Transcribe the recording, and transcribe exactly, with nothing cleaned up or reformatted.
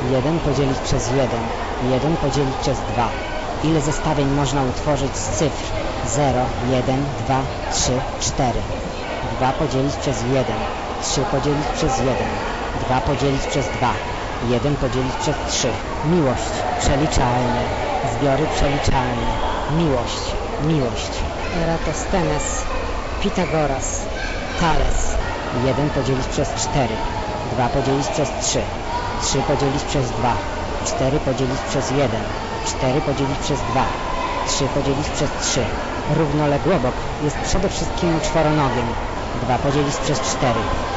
jeden podzielić przez jeden. jeden podzielić przez dwa. Ile zestawień można utworzyć z cyfr zero, jeden, dwa, trzy, cztery? dwa podzielić przez jeden. trzy podzielić przez jeden. dwa podzielić przez dwa. jeden podzielić przez trzy. Miłość. Przeliczalnie. Zbiory przeliczalne. Miłość. Miłość. Eratosthenes. Pitagoras. Thales. jeden podzielić przez cztery. dwa podzielić przez trzy. trzy podzielić przez dwa. cztery podzielić przez jeden. cztery podzielić przez dwa. trzy podzielić przez trzy. Równoległobok jest przede wszystkim czworonogiem. dwa podzielić przez cztery.